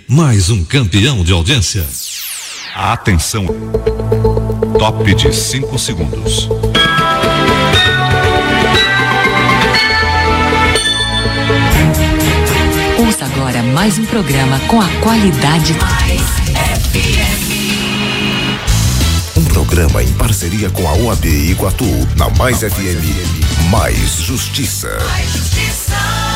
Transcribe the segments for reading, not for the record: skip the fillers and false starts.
mais um campeão de audiência. Atenção. Top de 5 segundos. Ouça agora mais um programa com a qualidade Mais FM. Um programa em parceria com a OAB Iguatu, na Mais FM. Mais Justiça. Mais Justiça.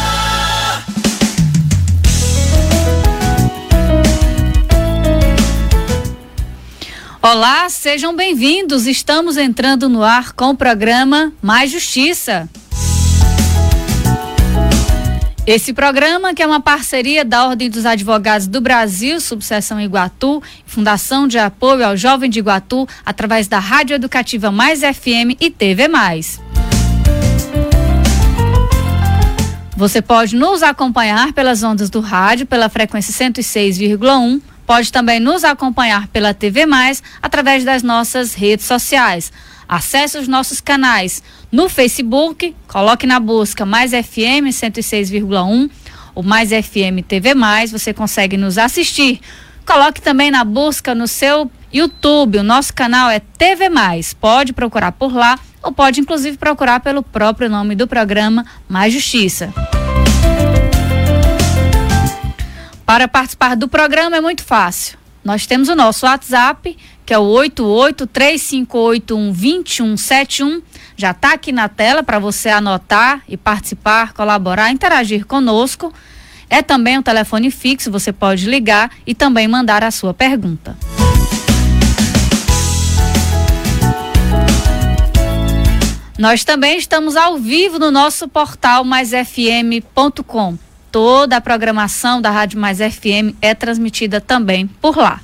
Olá, sejam bem-vindos. Estamos entrando no ar com o programa Mais Justiça. Esse programa, que é uma parceria da Ordem dos Advogados do Brasil, Subseção Iguatu, Fundação de Apoio ao Jovem de Iguatu, através da Rádio Educativa Mais FM e TV Mais. Você pode nos acompanhar pelas ondas do rádio, pela frequência 106,1. Pode também nos acompanhar pela TV Mais, através das nossas redes sociais. Acesse os nossos canais no Facebook, coloque na busca Mais FM 106,1 ou Mais FM TV Mais, você consegue nos assistir. Coloque também na busca no seu YouTube, o nosso canal é TV Mais. Pode procurar por lá ou pode inclusive procurar pelo próprio nome do programa Mais Justiça. Para participar do programa é muito fácil. Nós temos o nosso WhatsApp, que é o 88-3581-2171. Já está aqui na tela para você anotar e participar, colaborar, interagir conosco. É também um telefone fixo, você pode ligar e também mandar a sua pergunta. Nós também estamos ao vivo no nosso portal maisfm.com. Toda a programação da Rádio Mais FM é transmitida também por lá.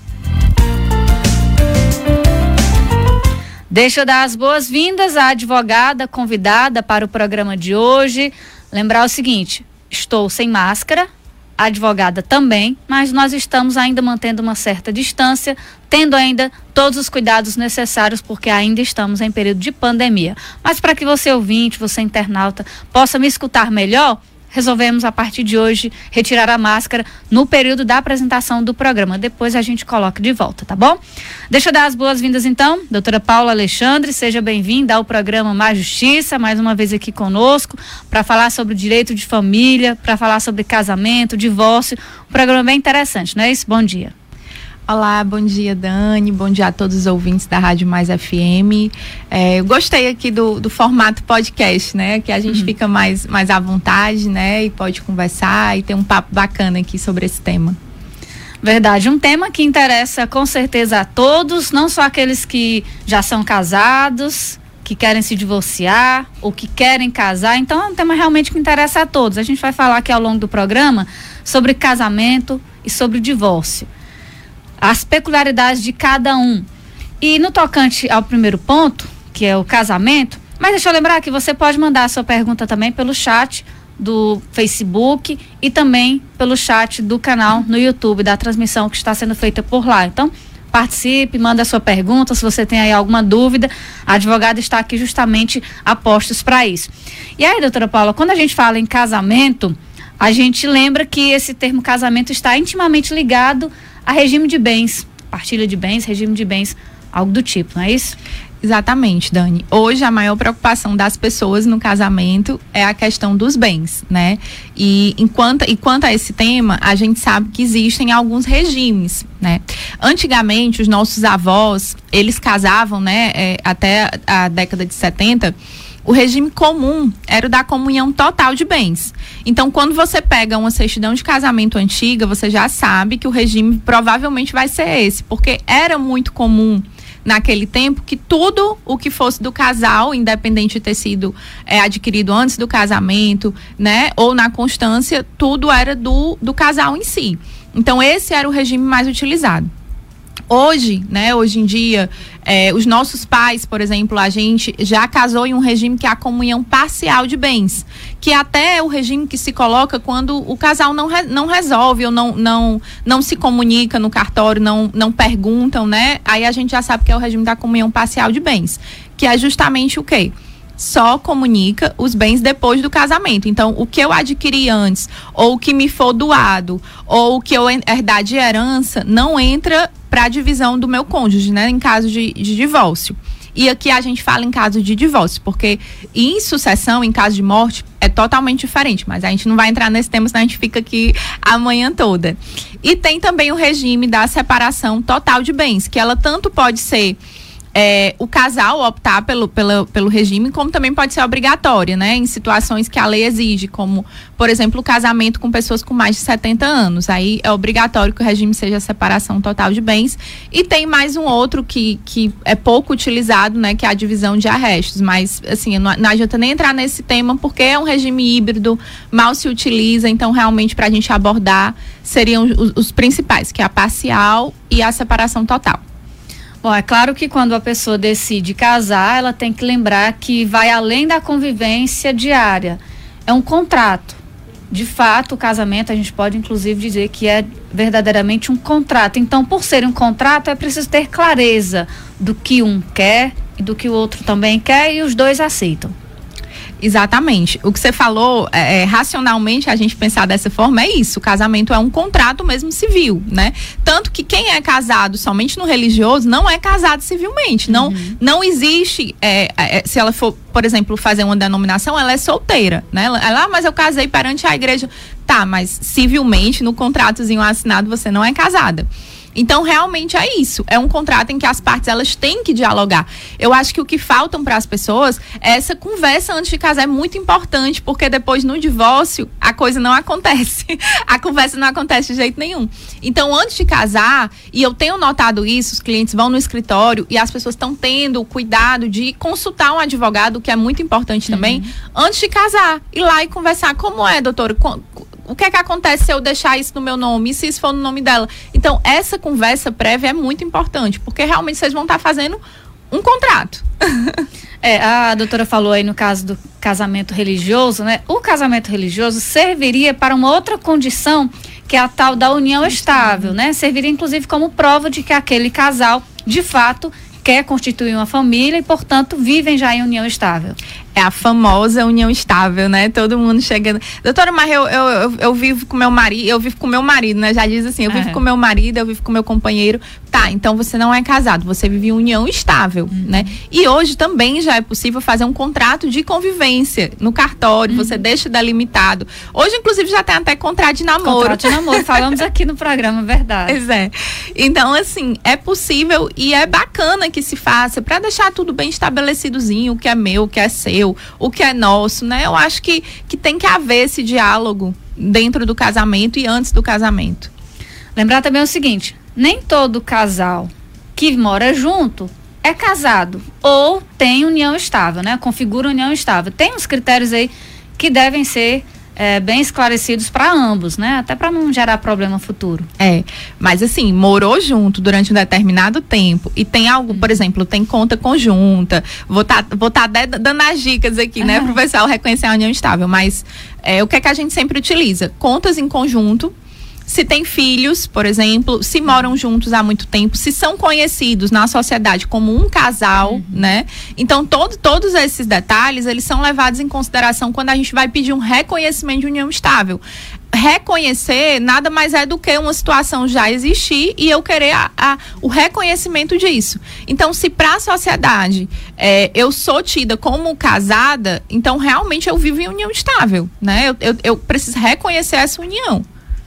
Deixa eu dar as boas-vindas à advogada convidada para o programa de hoje. Lembrar o seguinte, estou sem máscara, a advogada também, mas nós estamos ainda mantendo uma certa distância, tendo ainda todos os cuidados necessários, porque ainda estamos em período de pandemia. Mas para que você ouvinte, você internauta, possa me escutar melhor, resolvemos a partir de hoje retirar a máscara no período da apresentação do programa. Depois a gente coloca de volta, tá bom? Deixa eu dar as boas-vindas então, doutora Paula Alexandre, seja bem-vinda ao programa Mais Justiça, mais uma vez aqui conosco, para falar sobre o direito de família, para falar sobre casamento, divórcio, um programa bem interessante, não é isso? Bom dia. Olá, bom dia Dani, bom dia a todos os ouvintes da Rádio Mais FM. Eu gostei aqui do formato podcast, né? Que a gente fica mais à vontade, né? E pode conversar e ter um papo bacana aqui sobre esse tema. Verdade, um tema que interessa com certeza a todos, não só aqueles que já são casados, que querem se divorciar ou que querem casar. Então é um tema realmente que interessa a todos. A gente vai falar aqui ao longo do programa sobre casamento e sobre divórcio, as peculiaridades de cada um. E no tocante ao primeiro ponto, que é o casamento, mas deixa eu lembrar que você pode mandar a sua pergunta também pelo chat do Facebook e também pelo chat do canal no YouTube, da transmissão que está sendo feita por lá. Então, participe, manda a sua pergunta, se você tem aí alguma dúvida, a advogada está aqui justamente a postos para isso. E aí, doutora Paula, quando a gente fala em casamento, a gente lembra que esse termo casamento está intimamente ligado a regime de bens, partilha de bens, regime de bens, algo do tipo, não é isso? Exatamente, Dani. Hoje a maior preocupação das pessoas no casamento é a questão dos bens, né? E quanto a esse tema, a gente sabe que existem alguns regimes, né? Antigamente, os nossos avós, eles casavam, né? Até a década de 70, o regime comum era o da comunhão total de bens. Então, quando você pega uma certidão de casamento antiga, você já sabe que o regime provavelmente vai ser esse, porque era muito comum naquele tempo que tudo o que fosse do casal, independente de ter sido adquirido antes do casamento, né, ou na constância, tudo era do casal em si. Então, esse era o regime mais utilizado. Hoje, né, hoje em dia, os nossos pais, por exemplo, a gente já casou em um regime que é a comunhão parcial de bens, que até é o regime que se coloca quando o casal não resolve ou não se comunica no cartório, não perguntam, né? Aí a gente já sabe que é o regime da comunhão parcial de bens, que é justamente o quê? só comunica os bens depois do casamento. Então, o que eu adquiri antes, ou o que me for doado, ou o que eu herdar de herança, não entra para a divisão do meu cônjuge, né? Em caso de divórcio. E aqui a gente fala em caso de divórcio, porque em sucessão, em caso de morte, é totalmente diferente. Mas a gente não vai entrar nesse tema, senão a gente fica aqui a manhã toda. E tem também o regime da separação total de bens, que ela tanto pode ser o casal optar pelo regime, como também pode ser obrigatória, né? Em situações que a lei exige, como, por exemplo, o casamento com pessoas com mais de 70 anos. Aí é obrigatório que o regime seja a separação total de bens. E tem mais um outro que é pouco utilizado, né? Que é a divisão de arrestos. Mas, assim, não adianta nem entrar nesse tema, porque é um regime híbrido, mal se utiliza. Então, realmente, para a gente abordar, seriam os principais, que é a parcial e a separação total. Bom, é claro que quando a pessoa decide casar, ela tem que lembrar que vai além da convivência diária. É um contrato. De fato, o casamento, a gente pode inclusive dizer que é verdadeiramente um contrato. Então, por ser um contrato, é preciso ter clareza do que um quer e do que o outro também quer, e os dois aceitam. Exatamente. O que você falou, racionalmente, a gente pensar dessa forma, é isso. O casamento é um contrato mesmo civil, né? Tanto que quem é casado somente no religioso não é casado civilmente. Não existe, se ela for, por exemplo, fazer uma denominação, ela é solteira, né? Mas eu casei perante a igreja. Tá, mas civilmente, no contratozinho assinado, você não é casada. Então, realmente é isso. É um contrato em que as partes, elas têm que dialogar. Eu acho que o que faltam para as pessoas é essa conversa antes de casar. É muito importante, porque depois, no divórcio, a coisa não acontece. A conversa não acontece de jeito nenhum. Então, antes de casar, e eu tenho notado isso, os clientes vão no escritório e as pessoas estão tendo o cuidado de consultar um advogado, que é muito importante também, antes de casar. Ir lá e conversar. Como é, doutora? O que é que acontece se eu deixar isso no meu nome? E se isso for no nome dela? Então, essa conversa prévia é muito importante, porque realmente vocês vão estar fazendo um contrato. A doutora falou aí no caso do casamento religioso, né? O casamento religioso serviria para uma outra condição, que é a tal da união estável, né? Serviria, inclusive, como prova de que aquele casal, de fato, quer constituir uma família e, portanto, vivem já em união estável. É a famosa união estável, né? Todo mundo chegando. Doutora, mas eu vivo com meu marido, né? Já diz assim, eu vivo com meu marido, eu vivo com meu companheiro. Tá, então você não é casado, você vive em união estável, né? E hoje também já é possível fazer um contrato de convivência no cartório, você deixa delimitado. Hoje, inclusive, já tem até contrato de namoro. Contrato de namoro, falamos aqui no programa, verdade. Pois é. Então, assim, é possível e é bacana que se faça para deixar tudo bem estabelecidozinho, o que é meu, o que é seu, o que é nosso, né? Eu acho que tem que haver esse diálogo dentro do casamento e antes do casamento. Lembrar também o seguinte, nem todo casal que mora junto é casado ou tem união estável, né? Configura união estável. Tem uns critérios aí que devem ser bem esclarecidos para ambos, né? Até para não gerar problema futuro. Mas assim, morou junto durante um determinado tempo e tem algo, por exemplo, tem conta conjunta, vou tá dando as dicas aqui, né? Para o pessoal reconhecer a união estável, mas o que é que a gente sempre utiliza? Contas em conjunto. Se tem filhos, por exemplo, se moram juntos há muito tempo, se são conhecidos na sociedade como um casal, né? Então, todos esses detalhes, eles são levados em consideração quando a gente vai pedir um reconhecimento de união estável. Reconhecer nada mais é do que uma situação já existir e eu querer o reconhecimento disso. Então, se para a sociedade eu sou tida como casada, então realmente eu vivo em união estável, né? Eu preciso reconhecer essa união.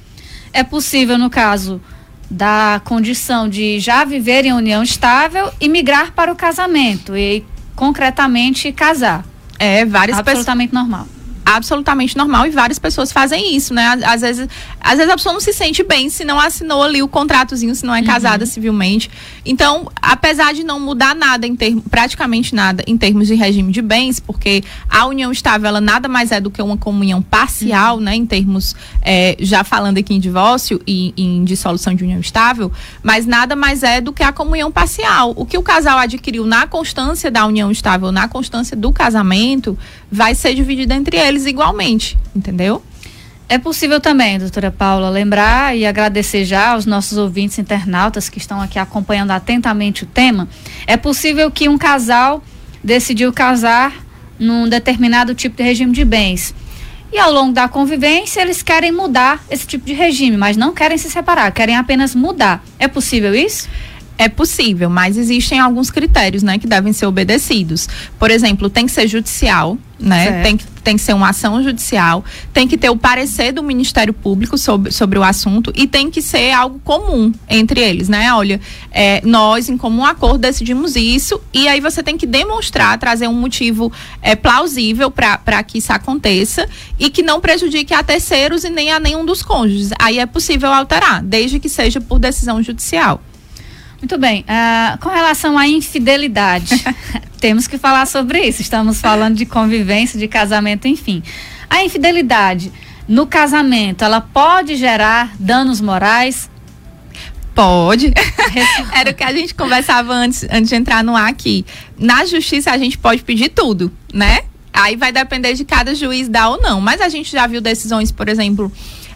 É possível, no caso da condição de já viver em união estável e migrar para o casamento e concretamente casar. Absolutamente normal. Absolutamente normal e várias pessoas fazem isso, né? Às vezes a pessoa não se sente bem se não assinou ali o contratozinho, se não é casada civilmente. Então, apesar de não mudar nada praticamente nada em termos de regime de bens, porque a união estável, ela nada mais é do que uma comunhão parcial, né? Em termos, já falando aqui em divórcio e em dissolução de união estável, mas nada mais é do que a comunhão parcial. O que o casal adquiriu na constância da união estável, na constância do casamento, vai ser dividido entre eles igualmente, entendeu? É possível também, doutora Paula, lembrar e agradecer já aos nossos ouvintes internautas que estão aqui acompanhando atentamente o tema. É possível que um casal decidiu casar num determinado tipo de regime de bens. E ao longo da convivência, eles querem mudar esse tipo de regime, mas não querem se separar, querem apenas mudar. É possível isso? É possível, mas existem alguns critérios, né, que devem ser obedecidos. Por exemplo, tem que ser judicial, né? Tem que ser uma ação judicial, tem que ter o parecer do Ministério Público sobre o assunto e tem que ser algo comum entre eles, né? Olha, nós em comum acordo decidimos isso e aí você tem que demonstrar, trazer um motivo plausível para que isso aconteça e que não prejudique a terceiros e nem a nenhum dos cônjuges. Aí é possível alterar, desde que seja por decisão judicial. Muito bem, com relação à infidelidade, temos que falar sobre isso, estamos falando de convivência, de casamento, enfim. A infidelidade no casamento, ela pode gerar danos morais? Pode. Era o que a gente conversava antes de entrar no ar aqui. Na justiça a gente pode pedir tudo, né? Aí vai depender de cada juiz dar ou não, mas a gente já viu decisões, por exemplo...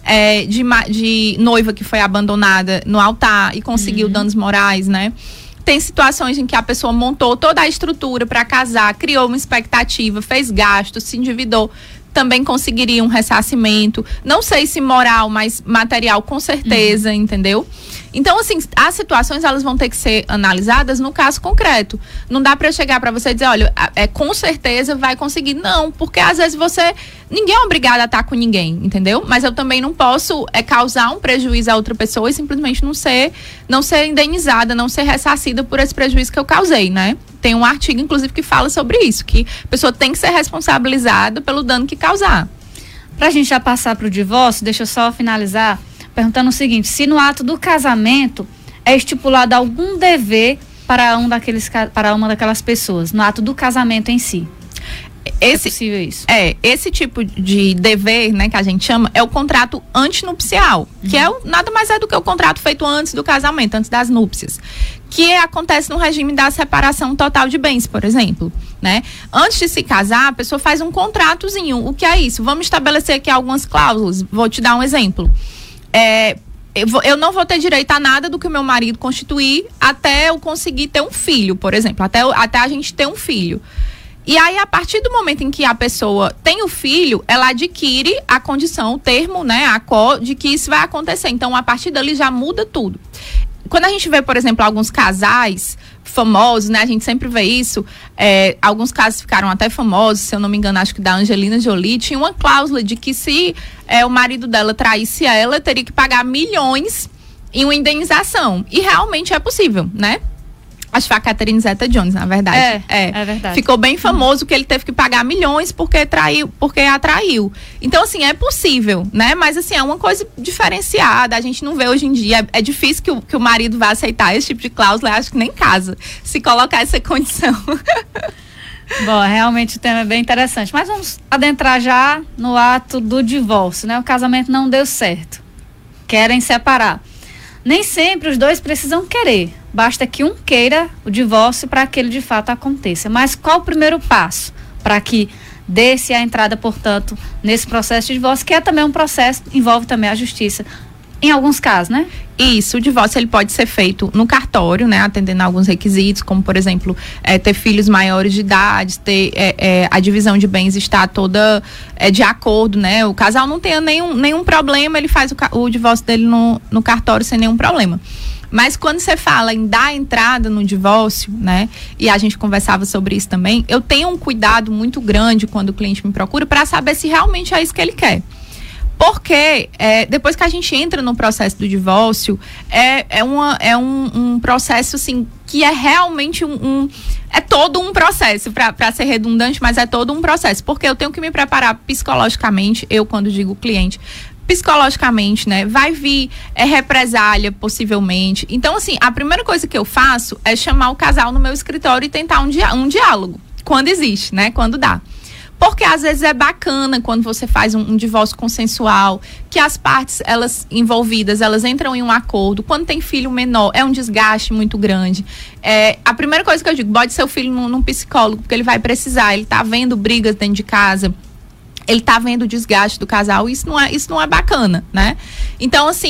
de noiva que foi abandonada no altar e conseguiu danos morais, né? Tem situações em que a pessoa montou toda a estrutura para casar, criou uma expectativa, fez gastos, se endividou, também conseguiria um ressarcimento. Não sei se moral, mas material com certeza, entendeu? Então, assim, as situações elas vão ter que ser analisadas no caso concreto. Não dá para chegar para você e dizer, olha, com certeza vai conseguir. Não, porque às vezes ninguém é obrigado a estar com ninguém, entendeu? Mas eu também não posso causar um prejuízo a outra pessoa e simplesmente não ser indenizada, não ser ressarcida por esse prejuízo que eu causei, né? Tem um artigo, inclusive, que fala sobre isso, que a pessoa tem que ser responsabilizada pelo dano que causar. Pra gente já passar pro divórcio, deixa eu só finalizar perguntando o seguinte, se no ato do casamento é estipulado algum dever para uma daquelas pessoas, no ato do casamento em si. É possível isso? Esse tipo de dever, né, que a gente chama, é o contrato antinupcial, que nada mais é do que o contrato feito antes do casamento, antes das núpcias, que acontece no regime da separação total de bens, por exemplo, né? Antes de se casar, a pessoa faz um contratozinho. O que é isso? Vamos estabelecer aqui algumas cláusulas. Vou te dar um exemplo. Eu não vou ter direito a nada do que o meu marido constituir até eu conseguir ter um filho, por exemplo, até a gente ter um filho. E aí, a partir do momento em que a pessoa tem o filho, ela adquire a condição, o termo, né, de que isso vai acontecer. Então, a partir dali já muda tudo. Quando a gente vê, por exemplo, alguns casais famosos, né, a gente sempre vê isso, alguns casos ficaram até famosos, se eu não me engano, acho que da Angelina Jolie, tinha uma cláusula de que se o marido dela traísse ela, teria que pagar milhões em uma indenização. E realmente é possível, né? Acho que foi a Catherine Zeta-Jones, na verdade. É verdade. Ficou bem famoso que ele teve que pagar milhões porque atraiu. Então, assim, é possível, né? Mas, assim, é uma coisa diferenciada. A gente não vê hoje em dia. É difícil que o marido vá aceitar esse tipo de cláusula. Acho que nem casa, se colocar essa condição. Bom, realmente o tema é bem interessante. Mas vamos adentrar já no ato do divórcio, né? O casamento não deu certo. Querem separar. Nem sempre os dois precisam querer. Basta que um queira o divórcio para que ele de fato aconteça. Mas qual o primeiro passo para que dê-se a entrada, portanto, nesse processo de divórcio, que é também um processo, envolve também a justiça, em alguns casos, né? Isso, o divórcio ele pode ser feito no cartório, né, atendendo a alguns requisitos, como, por exemplo, ter filhos maiores de idade, ter a divisão de bens estar toda de acordo, né, o casal não tenha nenhum problema, ele faz o divórcio dele no cartório sem nenhum problema. Mas quando você fala em dar entrada no divórcio, né, e a gente conversava sobre isso também, eu tenho um cuidado muito grande quando o cliente me procura para saber se realmente é isso que ele quer. Porque depois que a gente entra no processo do divórcio, é um processo assim, que é realmente é todo um processo, para ser redundante, mas é todo um processo. Porque eu tenho que me preparar psicologicamente, eu quando digo cliente, psicologicamente, né? Vai vir represália, possivelmente. Então, assim, a primeira coisa que eu faço é chamar o casal no meu escritório e tentar um diálogo, quando existe, né? Quando dá. Porque às vezes é bacana quando você faz um divórcio consensual, que as partes elas envolvidas, elas entram em um acordo. Quando tem filho menor, é um desgaste muito grande. A primeira coisa que eu digo, bote seu filho num psicólogo, porque ele vai precisar, ele tá vendo brigas dentro de casa, ele tá vendo o desgaste do casal, isso não é bacana, né? Então, assim,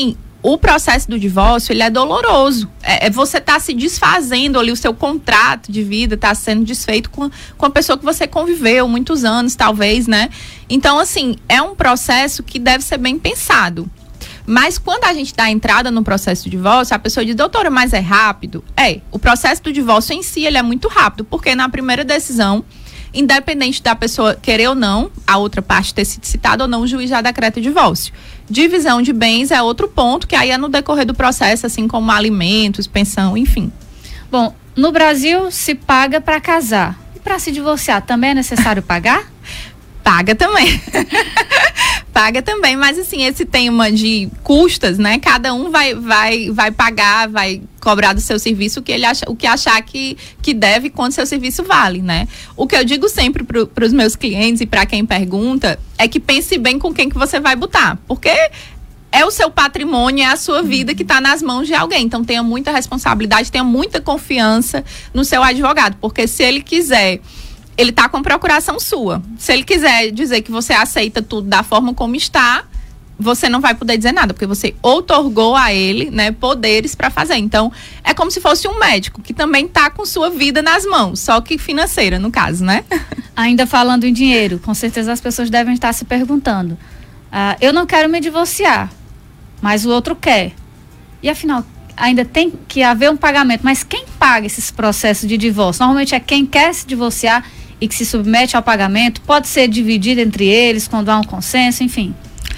o processo do divórcio, ele é doloroso. Você tá se desfazendo ali, o seu contrato de vida tá sendo desfeito com a pessoa que você conviveu muitos anos, talvez, né? Então, assim, é um processo que deve ser bem pensado. Mas quando a gente dá entrada no processo de divórcio, a pessoa diz, doutora, mas é rápido? O processo do divórcio em si, ele é muito rápido, porque na primeira decisão, independente da pessoa querer ou não, a outra parte ter sido citada ou não, o juiz já decreta o divórcio. Divisão de bens é outro ponto, que aí é no decorrer do processo, assim como alimentos, pensão, enfim. Bom, no Brasil se paga para casar. E para se divorciar, também é necessário pagar? Paga também. Paga também, mas assim, esse tema de custas, né? Cada um vai pagar, vai cobrar do seu serviço o que achar que deve, quanto seu serviço vale, né? O que eu digo sempre para os meus clientes e para quem pergunta é que pense bem com quem que você vai botar, porque é o seu patrimônio, é a sua vida que está nas mãos de alguém. Então tenha muita responsabilidade, tenha muita confiança no seu advogado, porque se ele quiser, ele tá com procuração sua. Se ele quiser dizer que você aceita tudo da forma como está, você não vai poder dizer nada, porque você outorgou a ele, né, poderes para fazer. Então, é como se fosse um médico que também tá com sua vida nas mãos, só que financeira, no caso, né? Ainda falando em dinheiro, com certeza as pessoas devem estar se perguntando, eu não quero me divorciar, mas o outro quer. E afinal, ainda tem que haver um pagamento, mas quem paga esses processos de divórcio? Normalmente é quem quer se divorciar e que se submete ao pagamento, pode ser dividido entre eles quando há um consenso, enfim.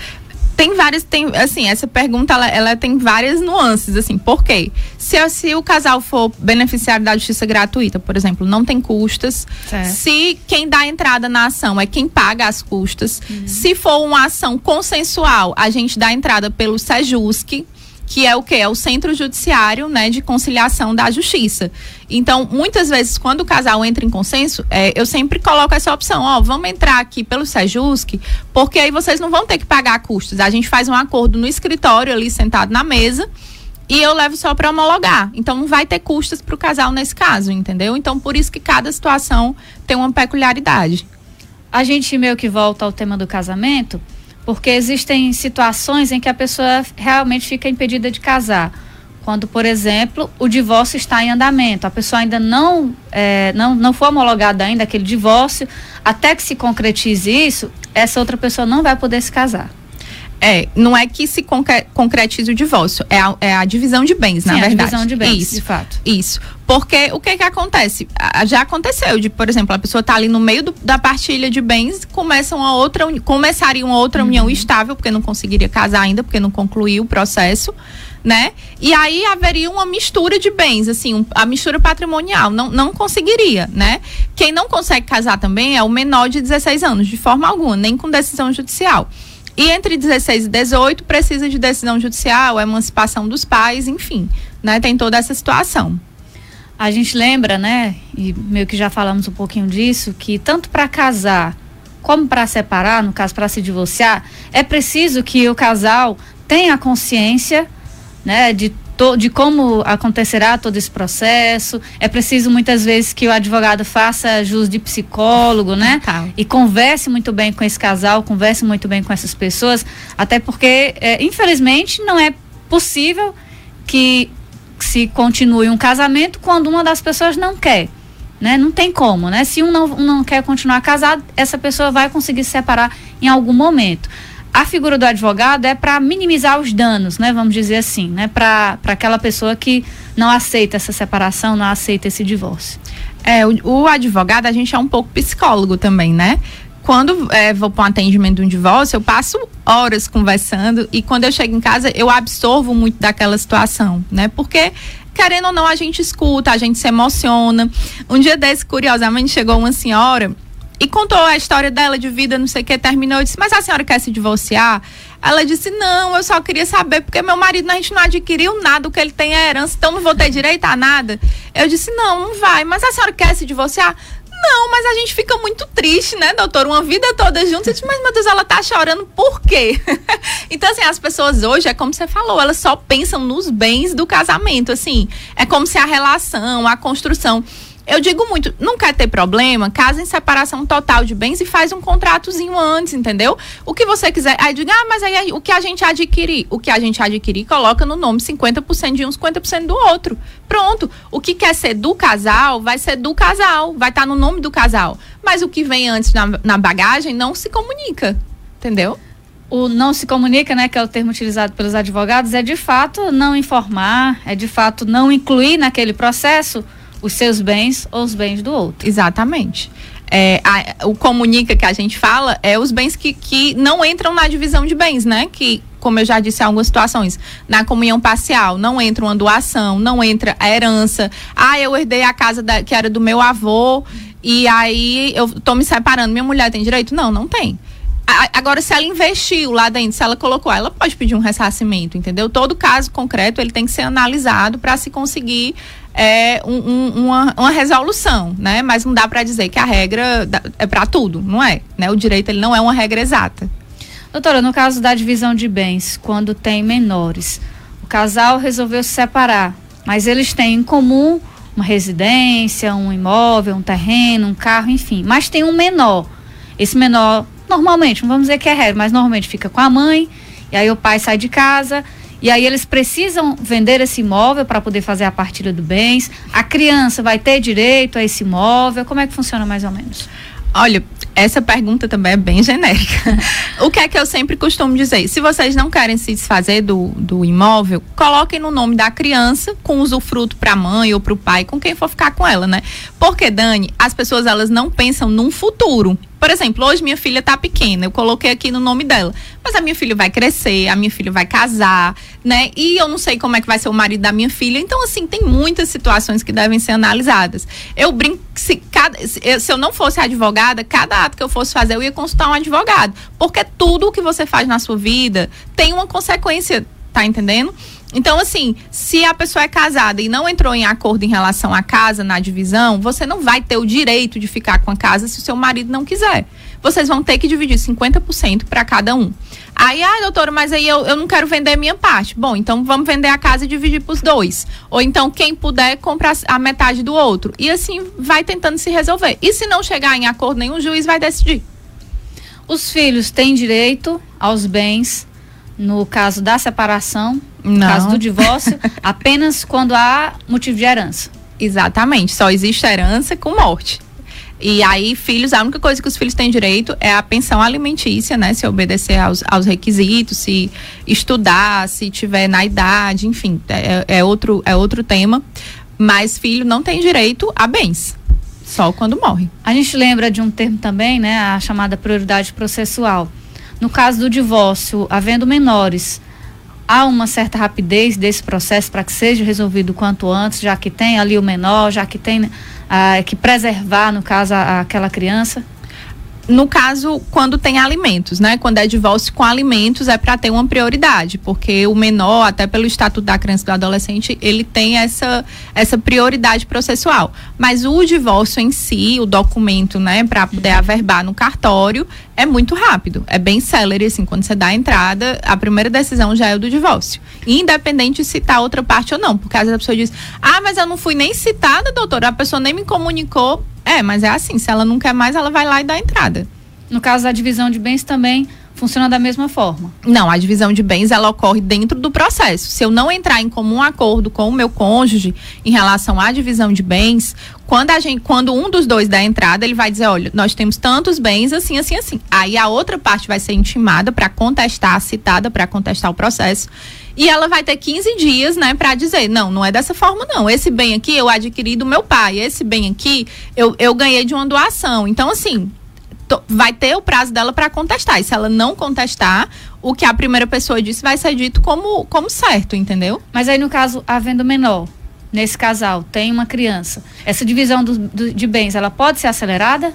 Assim, essa pergunta, ela tem várias nuances, assim, por quê? Se o casal for beneficiário da justiça gratuita, por exemplo, não tem custas, certo. Se quem dá entrada na ação é quem paga as custas, se for uma ação consensual, a gente dá entrada pelo SEJUSC, que é o quê? É o Centro Judiciário, né, de Conciliação da Justiça. Então, muitas vezes, quando o casal entra em consenso, eu sempre coloco essa opção, vamos entrar aqui pelo SEJUSC, porque aí vocês não vão ter que pagar custos. A gente faz um acordo no escritório ali, sentado na mesa, e eu levo só para homologar. Então, não vai ter custos para o casal nesse caso, entendeu? Então, por isso que cada situação tem uma peculiaridade. A gente meio que volta ao tema do casamento, porque existem situações em que a pessoa realmente fica impedida de casar. Quando, por exemplo, o divórcio está em andamento, a pessoa ainda não foi homologada ainda aquele divórcio, até que se concretize isso, essa outra pessoa não vai poder se casar. Não é que se concretize o divórcio, é a divisão de bens, na verdade. A divisão de bens, isso, de fato. Isso. Porque o que acontece? Já aconteceu por exemplo, a pessoa está ali no meio da partilha de bens, começaria uma outra união estável, porque não conseguiria casar ainda, porque não concluiu o processo, né? E aí haveria uma mistura de bens, assim, a mistura patrimonial, não conseguiria, né? Quem não consegue casar também é o menor de 16 anos, de forma alguma, nem com decisão judicial. E entre 16 e 18 precisa de decisão judicial, emancipação dos pais, enfim, né? Tem toda essa situação. A gente lembra, né, e meio que já falamos um pouquinho disso, que tanto para casar como para separar, no caso para se divorciar, é preciso que o casal tenha consciência, né, de como acontecerá todo esse processo. É preciso muitas vezes que o advogado faça jus de psicólogo, né? E converse muito bem com esse casal, converse muito bem com essas pessoas, até porque, infelizmente, não é possível que se continue um casamento quando uma das pessoas não quer, né? Não tem como, né? Se um não quer continuar casado, essa pessoa vai conseguir se separar em algum momento. A figura do advogado é para minimizar os danos, né? Vamos dizer assim, né? Para aquela pessoa que não aceita essa separação, não aceita esse divórcio. O advogado, a gente é um pouco psicólogo também, né? Quando vou para um atendimento de um divórcio, eu passo horas conversando e quando eu chego em casa, eu absorvo muito daquela situação, né? Porque, querendo ou não, a gente escuta, a gente se emociona. Um dia desse, curiosamente, chegou uma senhora e contou a história dela de vida, não sei o que, terminou. Eu disse, mas a senhora quer se divorciar? Ela disse, não, eu só queria saber, porque meu marido, a gente não adquiriu nada, o que ele tem é herança, então não vou ter direito a nada. Eu disse, não vai, mas a senhora quer se divorciar? Não, mas a gente fica muito triste, né, doutor? Uma vida toda junto. Eu disse, mas meu Deus, ela tá chorando por quê? Então, assim, as pessoas hoje, é como você falou, elas só pensam nos bens do casamento, assim. É como se a relação, a construção... Eu digo muito, não quer ter problema, casa em separação total de bens e faz um contratozinho antes, entendeu? O que você quiser, aí diga, mas aí o que a gente adquirir? O que a gente adquirir, coloca no nome 50% de um, 50% do outro. Pronto. O que quer ser do casal, vai ser do casal, vai estar no nome do casal. Mas o que vem antes na bagagem não se comunica, entendeu? O não se comunica, né, que é o termo utilizado pelos advogados, é de fato não informar, é de fato não incluir naquele processo os seus bens ou os bens do outro. Exatamente. O comunica que a gente fala é os bens que não entram na divisão de bens, né? Que, como eu já disse em algumas situações, na comunhão parcial não entra uma doação, não entra a herança. Eu herdei a casa que era do meu avô e aí eu tô me separando. Minha mulher tem direito? Não tem. Agora, se ela investiu lá dentro, se ela colocou, ela pode pedir um ressarcimento, entendeu? Todo caso concreto, ele tem que ser analisado para se conseguir uma resolução, né? Mas não dá para dizer que a regra é para tudo, não é? Né? O direito, ele não é uma regra exata. Doutora, no caso da divisão de bens, quando tem menores, o casal resolveu se separar, mas eles têm em comum uma residência, um imóvel, um terreno, um carro, enfim, mas tem um menor. Esse menor, normalmente, não vamos dizer que é regra, mas normalmente fica com a mãe, e aí o pai sai de casa, e aí eles precisam vender esse imóvel para poder fazer a partilha dos bens. A criança vai ter direito a esse imóvel? Como é que funciona mais ou menos? Olha, essa pergunta também é bem genérica. O que é que eu sempre costumo dizer? Se vocês não querem se desfazer do imóvel, coloquem no nome da criança com usufruto para a mãe ou para o pai, com quem for ficar com ela, né? Porque, Dani, as pessoas, elas não pensam num futuro. Por exemplo, hoje minha filha tá pequena, eu coloquei aqui no nome dela. Mas a minha filha vai crescer, a minha filha vai casar, né? E eu não sei como é que vai ser o marido da minha filha. Então, assim, tem muitas situações que devem ser analisadas. Eu brinco, se eu não fosse advogada, cada ato que eu fosse fazer, eu ia consultar um advogado. Porque tudo o que você faz na sua vida tem uma consequência, tá entendendo? Então, assim, se a pessoa é casada e não entrou em acordo em relação à casa na divisão, você não vai ter o direito de ficar com a casa se o seu marido não quiser. Vocês vão ter que dividir 50% para cada um. Aí, doutora, mas aí eu não quero vender minha parte. Bom, então vamos vender a casa e dividir para os dois. Ou então, quem puder, comprar a metade do outro. E assim, vai tentando se resolver. E se não chegar em acordo nenhum, o juiz vai decidir. Os filhos têm direito aos bens no caso da separação, no caso do divórcio, apenas quando há motivo de herança. Exatamente, só existe herança com morte. E aí, filhos, a única coisa que os filhos têm direito é a pensão alimentícia, né? Se obedecer aos requisitos, se estudar, se tiver na idade, enfim, é outro tema. Mas filho não tem direito a bens, só quando morre. A gente lembra de um termo também, né? A chamada prioridade processual. No caso do divórcio, havendo menores, há uma certa rapidez desse processo para que seja resolvido o quanto antes, já que tem ali o menor, já que tem que preservar, no caso, aquela criança? No caso, quando tem alimentos, né? Quando é divórcio com alimentos, é para ter uma prioridade, porque o menor, até pelo Estatuto da Criança e do Adolescente, ele tem essa prioridade processual. Mas o divórcio em si, o documento, né, para poder averbar no cartório, é muito rápido, é bem célere, assim, quando você dá a entrada, a primeira decisão já é o do divórcio, independente de citar outra parte ou não, porque às vezes a pessoa diz, mas eu não fui nem citada, doutora, a pessoa nem me comunicou. Mas é assim, se ela não quer mais, ela vai lá e dá a entrada. No caso da divisão de bens também funciona da mesma forma? Não, a divisão de bens, ela ocorre dentro do processo. Se eu não entrar em comum acordo com o meu cônjuge em relação à divisão de bens, quando um dos dois dá a entrada, ele vai dizer, olha, nós temos tantos bens, assim, assim, assim. Aí a outra parte vai ser intimada para contestar, citada para contestar o processo. E ela vai ter 15 dias, né, para dizer, não é dessa forma não, esse bem aqui eu adquiri do meu pai, esse bem aqui eu ganhei de uma doação. Então, assim, vai ter o prazo dela para contestar, e se ela não contestar, o que a primeira pessoa disse vai ser dito como certo, entendeu? Mas aí, no caso, havendo menor, nesse casal, tem uma criança, essa divisão de bens, ela pode ser acelerada?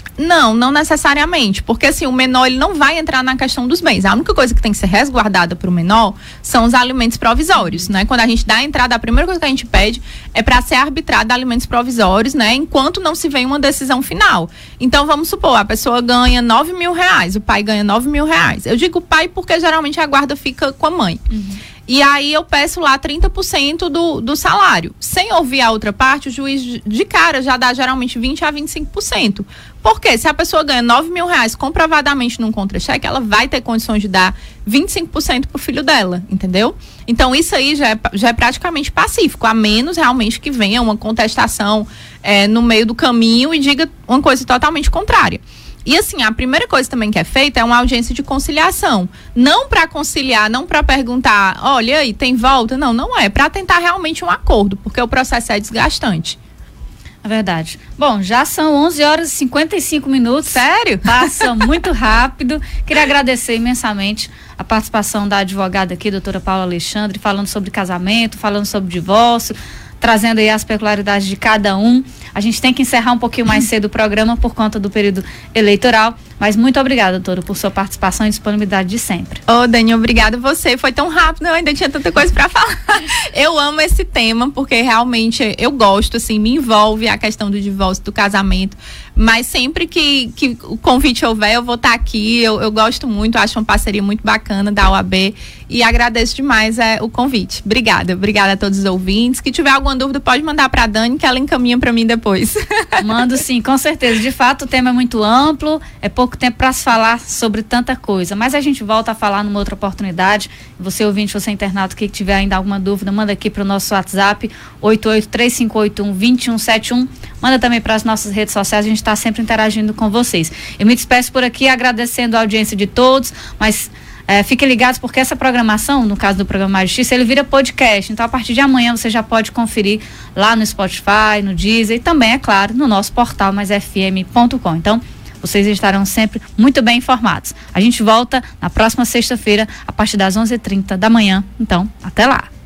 Não necessariamente, porque assim, o menor ele não vai entrar na questão dos bens. A única coisa que tem que ser resguardada para o menor são os alimentos provisórios, né? Quando a gente dá a entrada, a primeira coisa que a gente pede é para ser arbitrado alimentos provisórios, né? Enquanto não se vem uma decisão final. Então, vamos supor, a pessoa ganha R$9.000, o pai ganha R$9.000. Eu digo pai porque geralmente a guarda fica com a mãe. E aí eu peço lá 30% do salário. Sem ouvir a outra parte, o juiz de cara já dá geralmente 20% a 25%. Porque se a pessoa ganha R$9.000 comprovadamente num contra-cheque, ela vai ter condições de dar 25% pro filho dela, entendeu? Então isso aí já é praticamente pacífico, a menos realmente que venha uma contestação no meio do caminho e diga uma coisa totalmente contrária. E assim, a primeira coisa também que é feita é uma audiência de conciliação. Não para conciliar, não para perguntar, olha aí, tem volta? Não é. Para tentar realmente um acordo, porque o processo é desgastante. É verdade. Bom, já são 11 horas e 55 minutos. Sério? Passa muito rápido. Queria agradecer imensamente a participação da advogada aqui, doutora Paula Alexandre, falando sobre casamento, falando sobre divórcio, trazendo aí as peculiaridades de cada um. A gente tem que encerrar um pouquinho mais cedo o programa por conta do período eleitoral, mas muito obrigada, doutora, por sua participação e disponibilidade de sempre. Ô, Dani, obrigada a você. Foi tão rápido, eu ainda tinha tanta coisa para falar. Eu amo esse tema porque realmente eu gosto, assim, me envolve a questão do divórcio, do casamento, mas sempre que o convite houver, eu vou estar aqui. Eu gosto muito, acho uma parceria muito bacana da OAB e agradeço demais o convite. Obrigada a todos os ouvintes. Que tiver alguma dúvida, pode mandar para a Dani, que ela encaminha para mim depois. Mando sim, com certeza. De fato, o tema é muito amplo, é pouco tempo para se falar sobre tanta coisa, mas a gente volta a falar numa outra oportunidade. Você ouvinte, você internauta que tiver ainda alguma dúvida, manda aqui para o nosso WhatsApp 8835812171. Manda também para as nossas redes sociais, a gente está sempre interagindo com vocês. Eu me despeço por aqui agradecendo a audiência de todos, mas fiquem ligados porque essa programação, no caso do programa Mais Justiça, ele vira podcast. Então, a partir de amanhã, você já pode conferir lá no Spotify, no Deezer e também, é claro, no nosso portal maisfm.com. Então, vocês estarão sempre muito bem informados. A gente volta na próxima sexta-feira, a partir das 11h30 da manhã. Então, até lá.